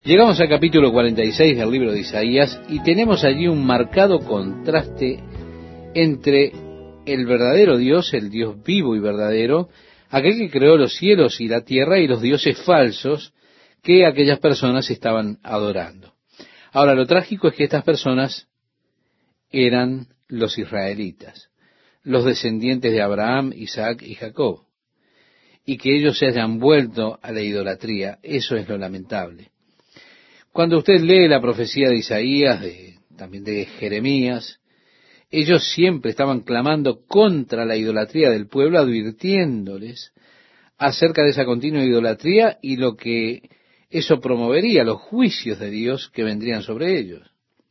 Llegamos al capítulo 46 del libro de Isaías y tenemos allí un marcado contraste entre el verdadero Dios, el Dios vivo y verdadero, aquel que creó los cielos y la tierra, y los dioses falsos que aquellas personas estaban adorando. Ahora, lo trágico es que estas personas eran los israelitas, los descendientes de Abraham, Isaac y Jacob, y que ellos se hayan vuelto a la idolatría, eso es lo lamentable. Cuando usted lee la profecía de Isaías, también de Jeremías, ellos siempre estaban clamando contra la idolatría del pueblo, advirtiéndoles acerca de esa continua idolatría y lo que eso promovería, los juicios de Dios que vendrían sobre ellos.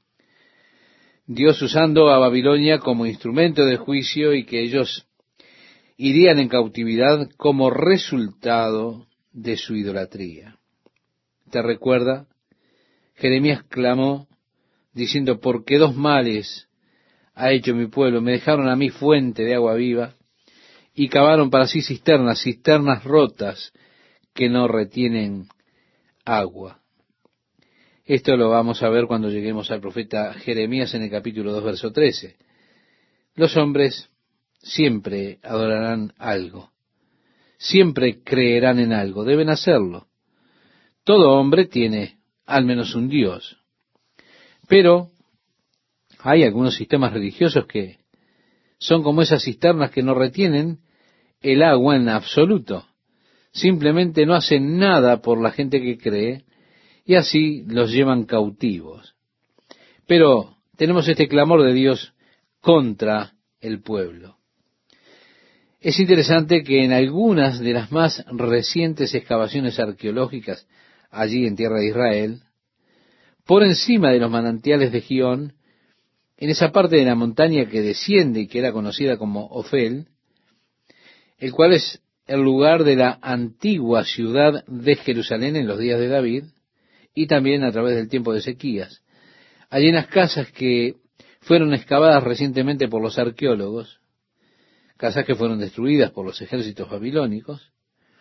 Dios usando a Babilonia como instrumento de juicio y que ellos irían en cautividad como resultado de su idolatría. ¿Te recuerda? Jeremías clamó diciendo: ¿por qué dos males ha hecho mi pueblo? Me dejaron a mí fuente de agua viva y cavaron para sí cisternas rotas que no retienen agua. Esto lo vamos a ver cuando lleguemos al profeta Jeremías en el capítulo 2, verso 13. Los hombres siempre adorarán algo, siempre creerán en algo, deben hacerlo. Todo hombre tiene al menos un Dios. Pero hay algunos sistemas religiosos que son como esas cisternas que no retienen el agua en absoluto. Simplemente no hacen nada por la gente que cree y así los llevan cautivos. Pero tenemos este clamor de Dios contra el pueblo. Es interesante que en algunas de las más recientes excavaciones arqueológicas allí en tierra de Israel, por encima de los manantiales de Gihón, en esa parte de la montaña que desciende y que era conocida como Ofel, el cual es el lugar de la antigua ciudad de Jerusalén en los días de David, y también a través del tiempo de Ezequías. Allí en las casas que fueron excavadas recientemente por los arqueólogos, casas que fueron destruidas por los ejércitos babilónicos,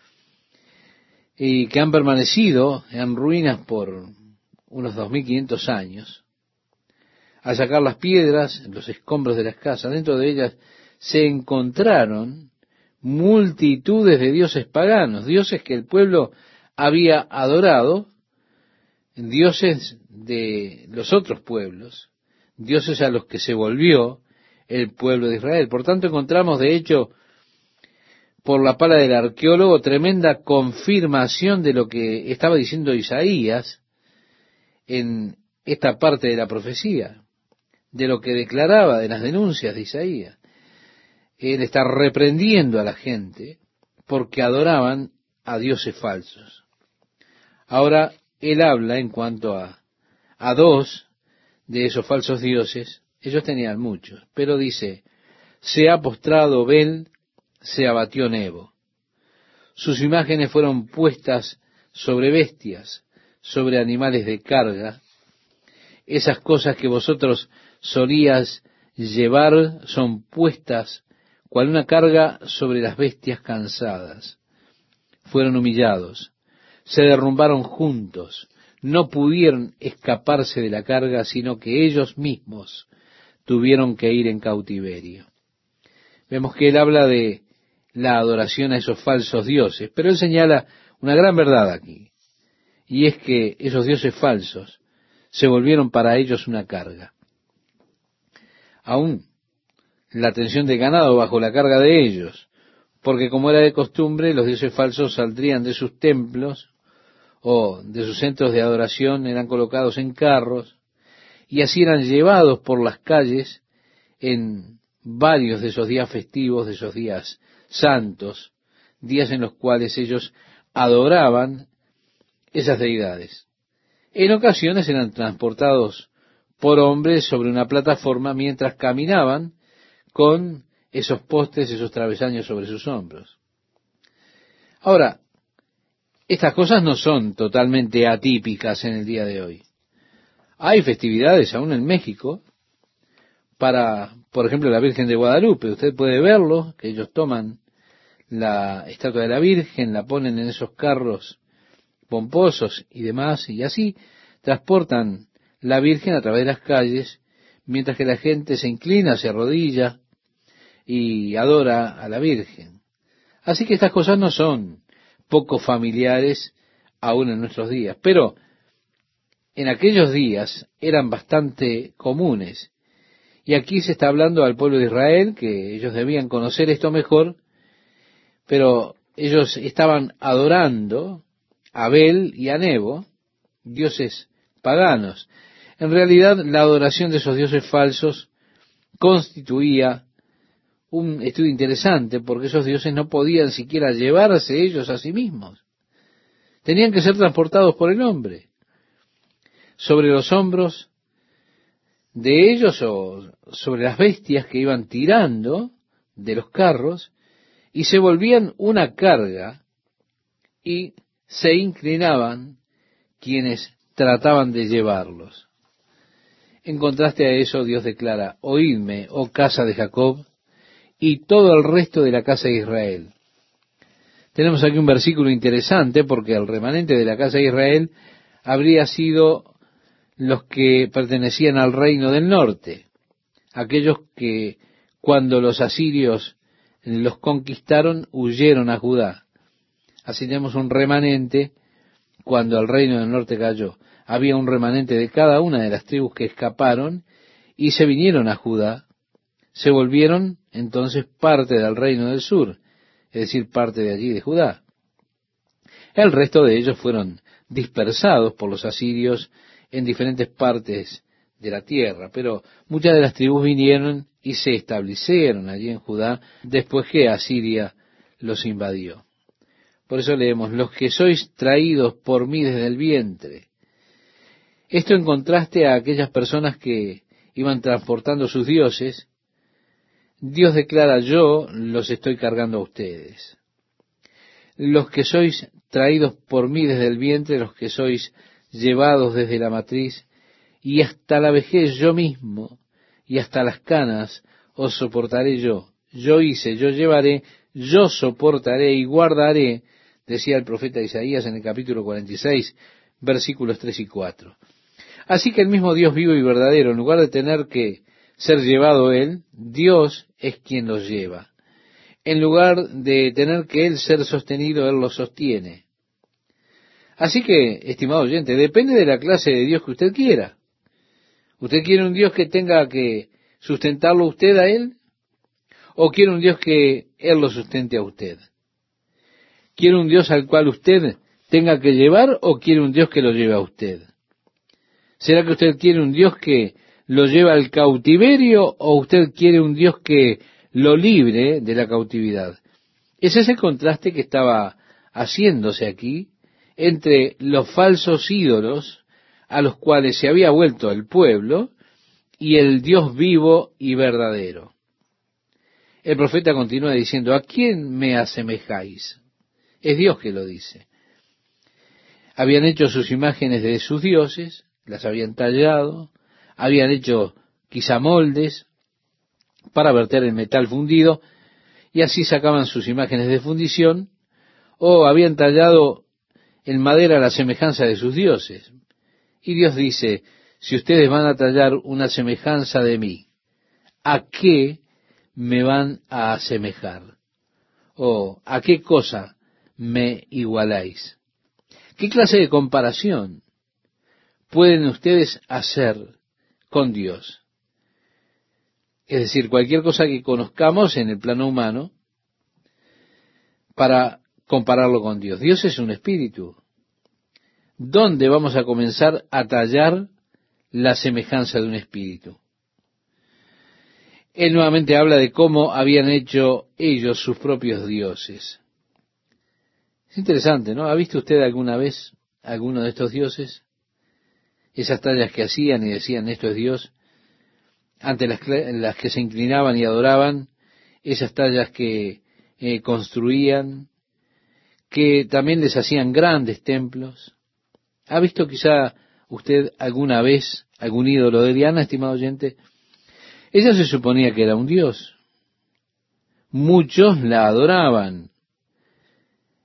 y que han permanecido en ruinas por unos 2500 años. Al sacar las piedras, los escombros de las casas, dentro de ellas se encontraron multitudes de dioses paganos, dioses que el pueblo había adorado, dioses de los otros pueblos, dioses a los que se volvió el pueblo de Israel. Por tanto, encontramos, de hecho, por la pala del arqueólogo, tremenda confirmación de lo que estaba diciendo Isaías en esta parte de la profecía, de lo que declaraba, de las denuncias de Isaías. Él está reprendiendo a la gente porque adoraban a dioses falsos. Ahora, él habla en cuanto a dos de esos falsos dioses. Ellos tenían muchos, pero dice: se ha postrado Bel, se abatió Nebo. Sus imágenes fueron puestas sobre bestias, sobre animales de carga. Esas cosas que vosotros solías llevar son puestas cual una carga sobre las bestias cansadas. Fueron humillados, se derrumbaron juntos, no pudieron escaparse de la carga, sino que ellos mismos tuvieron que ir en cautiverio. Vemos que él habla de la adoración a esos falsos dioses, pero él señala una gran verdad aquí, y es que esos dioses falsos se volvieron para ellos una carga. Aún la tensión de ganado bajo la carga de ellos, porque como era de costumbre, los dioses falsos saldrían de sus templos o de sus centros de adoración, eran colocados en carros, y así eran llevados por las calles en varios de esos días festivos, de esos días santos, días en los cuales ellos adoraban esas deidades. En ocasiones eran transportados por hombres sobre una plataforma mientras caminaban con esos postes, esos travesaños sobre sus hombros. Ahora, estas cosas no son totalmente atípicas en el día de hoy. Hay festividades aún en México para, por ejemplo, la Virgen de Guadalupe. Usted puede verlo, que ellos toman la estatua de la Virgen, la ponen en esos carros pomposos y demás, y así transportan la Virgen a través de las calles, mientras que la gente se inclina, se arrodilla y adora a la Virgen. Así que estas cosas no son poco familiares aún en nuestros días, pero en aquellos días eran bastante comunes. Y aquí se está hablando al pueblo de Israel, que ellos debían conocer esto mejor, pero ellos estaban adorando a Abel y a Nebo, dioses paganos. En realidad, la adoración de esos dioses falsos constituía un estudio interesante, porque esos dioses no podían siquiera llevarse ellos a sí mismos. Tenían que ser transportados por el hombre. Sobre los hombros de ellos o sobre las bestias que iban tirando de los carros y se volvían una carga y se inclinaban quienes trataban de llevarlos. En contraste a eso, Dios declara: oídme, oh casa de Jacob, y todo el resto de la casa de Israel. Tenemos aquí un versículo interesante, porque el remanente de la casa de Israel habría sido los que pertenecían al reino del norte, aquellos que cuando los asirios los conquistaron huyeron a Judá. Así tenemos un remanente cuando el reino del norte cayó. Había un remanente de cada una de las tribus que escaparon y se vinieron a Judá, se volvieron entonces parte del reino del sur, es decir, parte de allí de Judá. El resto de ellos fueron dispersados por los asirios en diferentes partes de la tierra, pero muchas de las tribus vinieron y se establecieron allí en Judá después que Asiria los invadió. Por eso leemos: los que sois traídos por mí desde el vientre. Esto en contraste a aquellas personas que iban transportando sus dioses. Dios declara: yo los estoy cargando a ustedes. Los que sois traídos por mí desde el vientre, los que sois llevados desde la matriz, y hasta la vejez yo mismo, y hasta las canas os soportaré yo. Yo hice, yo llevaré, yo soportaré y guardaré, decía el profeta Isaías en el capítulo 46, versículos 3 y 4. Así que el mismo Dios vivo y verdadero, en lugar de tener que ser llevado Él, Dios es quien los lleva. En lugar de tener que Él ser sostenido, Él los sostiene. Así que, estimado oyente, depende de la clase de Dios que usted quiera. ¿Usted quiere un Dios que tenga que sustentarlo usted a Él? ¿O quiere un Dios que Él lo sustente a usted? ¿Quiere un Dios al cual usted tenga que llevar o quiere un Dios que lo lleve a usted? ¿Será que usted quiere un Dios que lo lleva al cautiverio o usted quiere un Dios que lo libre de la cautividad? Ese es el contraste que estaba haciéndose aquí entre los falsos ídolos a los cuales se había vuelto el pueblo y el Dios vivo y verdadero. El profeta continúa diciendo: ¿a quién me asemejáis? Es Dios que lo dice. Habían hecho sus imágenes de sus dioses, las habían tallado, habían hecho quizá moldes para verter el metal fundido, y así sacaban sus imágenes de fundición, o habían tallado en madera la semejanza de sus dioses. Y Dios dice: si ustedes van a tallar una semejanza de mí, ¿a qué me van a asemejar? ¿O a qué cosa me igualáis? ¿Qué clase de comparación pueden ustedes hacer con Dios? Es decir, cualquier cosa que conozcamos en el plano humano para compararlo con Dios. Dios es un espíritu. ¿Dónde vamos a comenzar a tallar la semejanza de un espíritu? Él nuevamente habla de cómo habían hecho ellos sus propios dioses. Es interesante, ¿no? ¿Ha visto usted alguna vez alguno de estos dioses? Esas tallas que hacían y decían: esto es Dios, ante las que se inclinaban y adoraban, esas tallas que construían, que también les hacían grandes templos. ¿Ha visto quizá usted alguna vez algún ídolo de Diana, estimado oyente? Ella se suponía que era un dios. Muchos la adoraban.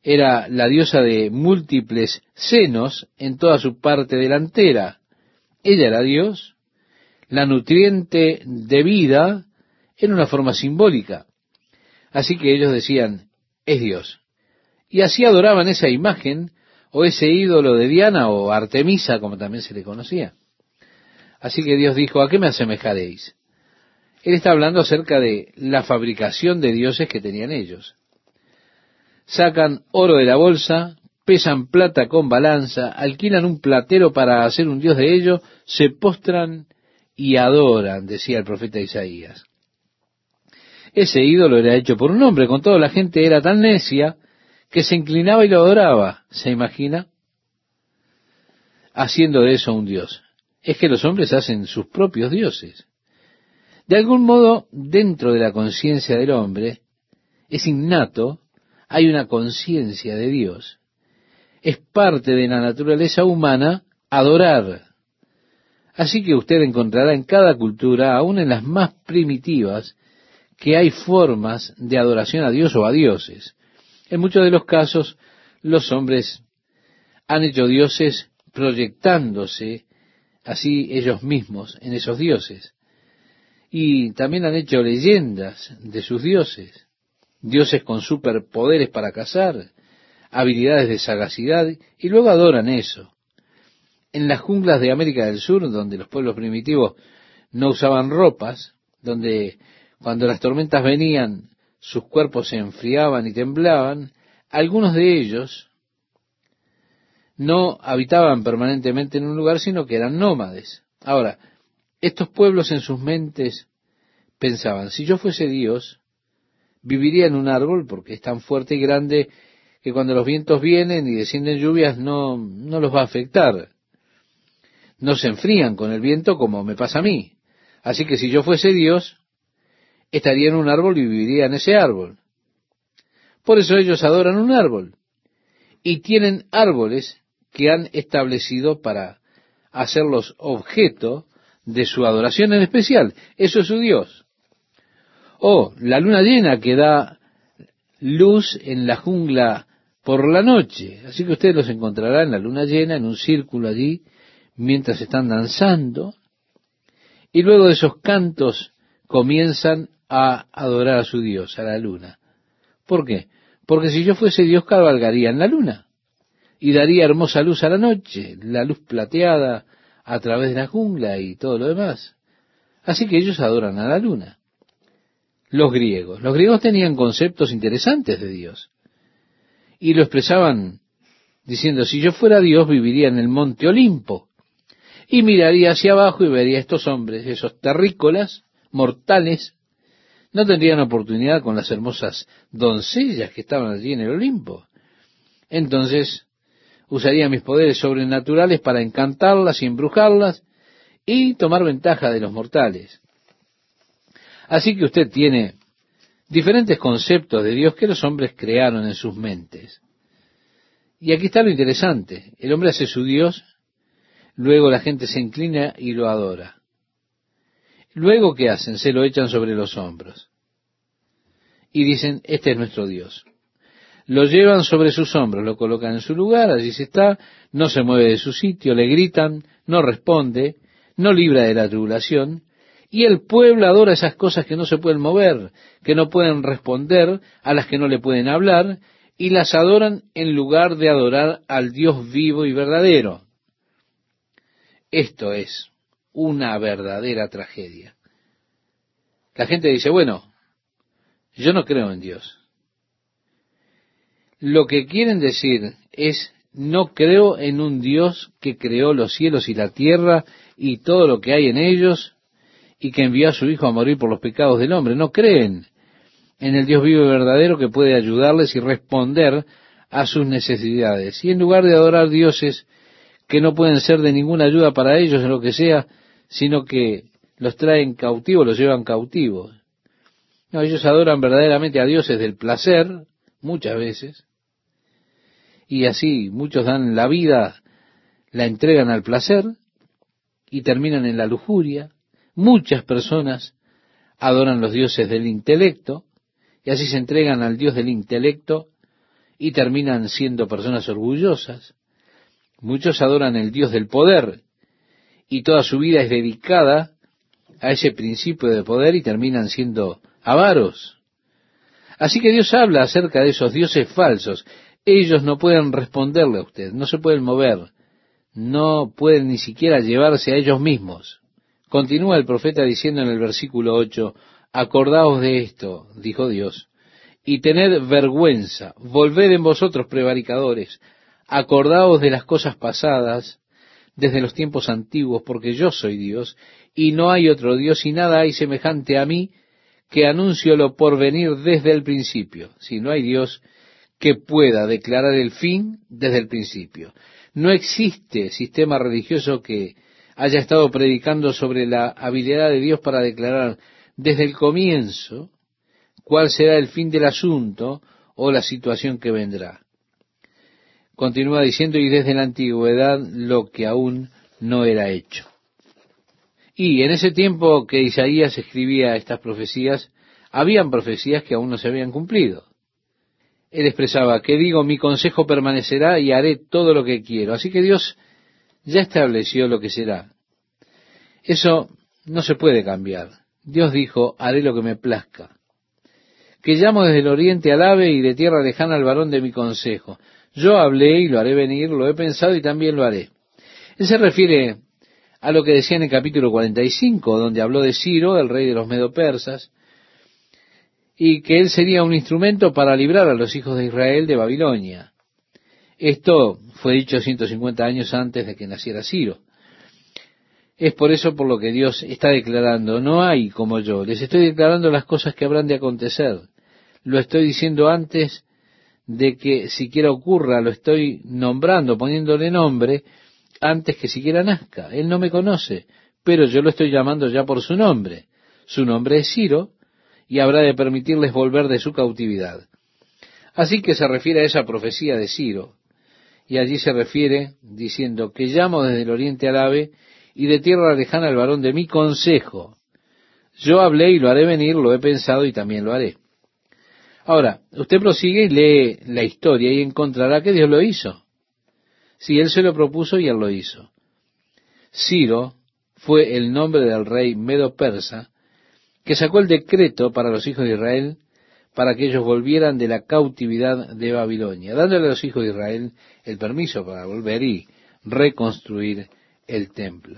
era la diosa de múltiples senos en toda su parte delantera. Ella era Dios, la nutriente de vida en una forma simbólica. Así que ellos decían, es Dios. Y así adoraban esa imagen o ese ídolo de Diana o Artemisa, como también se le conocía. Así que Dios dijo, ¿a qué me asemejaréis? Él está hablando acerca de la fabricación de dioses que tenían ellos. Sacan oro de la bolsa, pesan plata con balanza, alquilan un platero para hacer un dios de ellos, se postran y adoran, decía el profeta Isaías. Ese ídolo era hecho por un hombre, con toda la gente era tan necia que se inclinaba y lo adoraba. ¿Se imagina? Haciendo de eso un dios. Es que los hombres hacen sus propios dioses. De algún modo, dentro de la conciencia del hombre, es innato, hay una conciencia de Dios. Es parte de la naturaleza humana adorar. Así que usted encontrará en cada cultura, aun en las más primitivas, que hay formas de adoración a Dios o a dioses. En muchos de los casos, los hombres han hecho dioses proyectándose así ellos mismos en esos dioses. Y también han hecho leyendas de sus dioses. Dioses con superpoderes para cazar, habilidades de sagacidad, y luego adoran eso. En las junglas de América del Sur, donde los pueblos primitivos no usaban ropas, donde cuando las tormentas venían, sus cuerpos se enfriaban y temblaban, algunos de ellos no habitaban permanentemente en un lugar, sino que eran nómades. Ahora, estos pueblos en sus mentes pensaban, si yo fuese Dios, viviría en un árbol porque es tan fuerte y grande que cuando los vientos vienen y descienden lluvias no los va a afectar. No se enfrían con el viento como me pasa a mí. Así que si yo fuese Dios, estaría en un árbol y viviría en ese árbol. Por eso ellos adoran un árbol. Y tienen árboles que han establecido para hacerlos objeto de su adoración en especial. Eso es su Dios. O la luna llena que da luz en la jungla por la noche. Así que usted los encontrará en la luna llena, en un círculo allí, mientras están danzando. Y luego de esos cantos comienzan a adorar a su Dios, a la luna. ¿Por qué? Porque si yo fuese Dios, cabalgaría en la luna y daría hermosa luz a la noche, la luz plateada a través de la jungla y todo lo demás. Así que ellos adoran a la luna. Los griegos tenían conceptos interesantes de Dios y lo expresaban diciendo, si yo fuera Dios, viviría en el monte Olimpo y miraría hacia abajo y vería a estos hombres, esos terrícolas, mortales, no tendrían oportunidad con las hermosas doncellas que estaban allí en el Olimpo. Entonces, usaría mis poderes sobrenaturales para encantarlas y embrujarlas y tomar ventaja de los mortales. Así que usted tiene diferentes conceptos de Dios que los hombres crearon en sus mentes. Y aquí está lo interesante. El hombre hace su Dios, luego la gente se inclina y lo adora. Luego, ¿qué hacen? Se lo echan sobre los hombros. Y dicen, este es nuestro Dios. Lo llevan sobre sus hombros, lo colocan en su lugar, allí se está, no se mueve de su sitio, le gritan, no responde, no libra de la tribulación, y el pueblo adora esas cosas que no se pueden mover, que no pueden responder, a las que no le pueden hablar, y las adoran en lugar de adorar al Dios vivo y verdadero. Esto es una verdadera tragedia. La gente dice, bueno, yo no creo en Dios. Lo que quieren decir es, no creo en un Dios que creó los cielos y la tierra y todo lo que hay en ellos y que envió a su Hijo a morir por los pecados del hombre. No creen en el Dios vivo y verdadero que puede ayudarles y responder a sus necesidades. Y en lugar de adorar dioses que no pueden ser de ninguna ayuda para ellos en lo que sea, sino que los traen cautivos, los llevan cautivos. No, ellos adoran verdaderamente a dioses del placer, muchas veces, y así muchos dan la vida, la entregan al placer y terminan en la lujuria. Muchas personas adoran los dioses del intelecto y así se entregan al Dios del intelecto y terminan siendo personas orgullosas. Muchos adoran el Dios del poder y toda su vida es dedicada a ese principio de poder y terminan siendo avaros. Así que Dios habla acerca de esos dioses falsos. Ellos no pueden responderle a usted, no se pueden mover, no pueden ni siquiera llevarse a ellos mismos. Continúa el profeta diciendo en el versículo 8, acordaos de esto, dijo Dios, y tened vergüenza, volved en vosotros prevaricadores, acordaos de las cosas pasadas desde los tiempos antiguos, porque yo soy Dios, y no hay otro Dios, y nada hay semejante a mí, que anuncio lo por venir desde el principio. Si no hay Dios que pueda declarar el fin desde el principio. No existe sistema religioso que haya estado predicando sobre la habilidad de Dios para declarar desde el comienzo cuál será el fin del asunto o la situación que vendrá. Continúa diciendo, y desde la antigüedad lo que aún no era hecho. Y en ese tiempo que Isaías escribía estas profecías, habían profecías que aún no se habían cumplido. Él expresaba, que digo, mi consejo permanecerá y haré todo lo que quiero. Así que Dios ya estableció lo que será. Eso no se puede cambiar. Dios dijo, haré lo que me plazca. Que llamo desde el oriente al ave y de tierra lejana al varón de mi consejo. Yo hablé y lo haré venir, lo he pensado y también lo haré. Él se refiere a lo que decía en el capítulo 45, donde habló de Ciro, el rey de los medo-persas, y que él sería un instrumento para librar a los hijos de Israel de Babilonia. Esto fue dicho 150 años antes de que naciera Ciro. Es por eso por lo que Dios está declarando, no hay como yo, les estoy declarando las cosas que habrán de acontecer. Lo estoy diciendo antes de que siquiera ocurra, lo estoy nombrando, poniéndole nombre, antes que siquiera nazca. Él no me conoce, pero yo lo estoy llamando ya por su nombre. Su nombre es Ciro, y habrá de permitirles volver de su cautividad. Así que se refiere a esa profecía de Ciro, y allí se refiere diciendo que llamo desde el oriente al ave, y de tierra lejana al varón de mi consejo. Yo hablé y lo haré venir, lo he pensado y también lo haré. Ahora, usted prosigue y lee la historia y encontrará que Dios lo hizo. Sí, Él se lo propuso y Él lo hizo. Ciro fue el nombre del rey medo-persa que sacó el decreto para los hijos de Israel para que ellos volvieran de la cautividad de Babilonia, dándole a los hijos de Israel el permiso para volver y reconstruir el templo.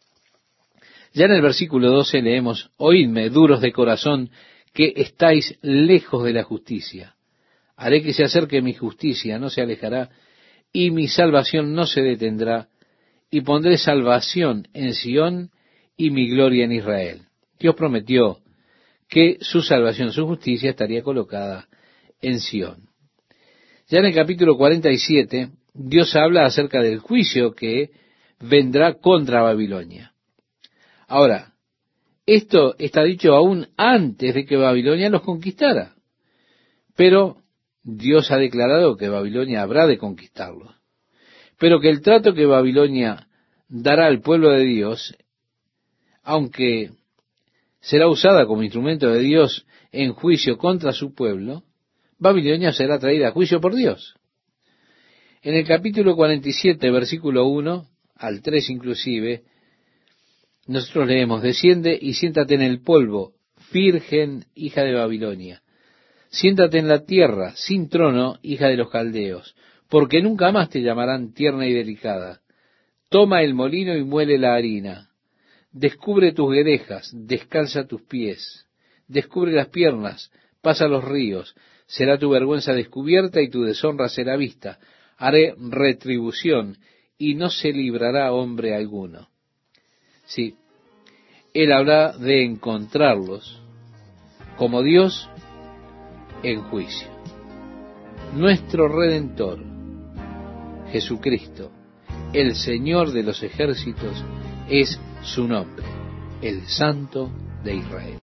Ya en el versículo 12 leemos, oídme, duros de corazón, que estáis lejos de la justicia. Haré que se acerque mi justicia, no se alejará, y mi salvación no se detendrá, y pondré salvación en Sión y mi gloria en Israel. Dios prometió que su salvación, su justicia, estaría colocada en Sión. Ya en el capítulo 47, Dios habla acerca del juicio que vendrá contra Babilonia. Ahora, esto está dicho aún antes de que Babilonia los conquistara. Pero Dios ha declarado que Babilonia habrá de conquistarlos. Pero que el trato que Babilonia dará al pueblo de Dios, aunque será usada como instrumento de Dios en juicio contra su pueblo, Babilonia será traída a juicio por Dios. En el capítulo 47, versículo 1 al 3 inclusive, nosotros leemos, desciende y siéntate en el polvo, virgen, hija de Babilonia. Siéntate en la tierra, sin trono, hija de los caldeos, porque nunca más te llamarán tierna y delicada. Toma el molino y muele la harina. Descubre tus guedejas, descalza tus pies. Descubre las piernas, pasa los ríos. Será tu vergüenza descubierta y tu deshonra será vista. Haré retribución y no se librará hombre alguno. Sí, Él habla de encontrarlos como Dios en juicio. Nuestro Redentor, Jesucristo, el Señor de los ejércitos, es su nombre, el Santo de Israel.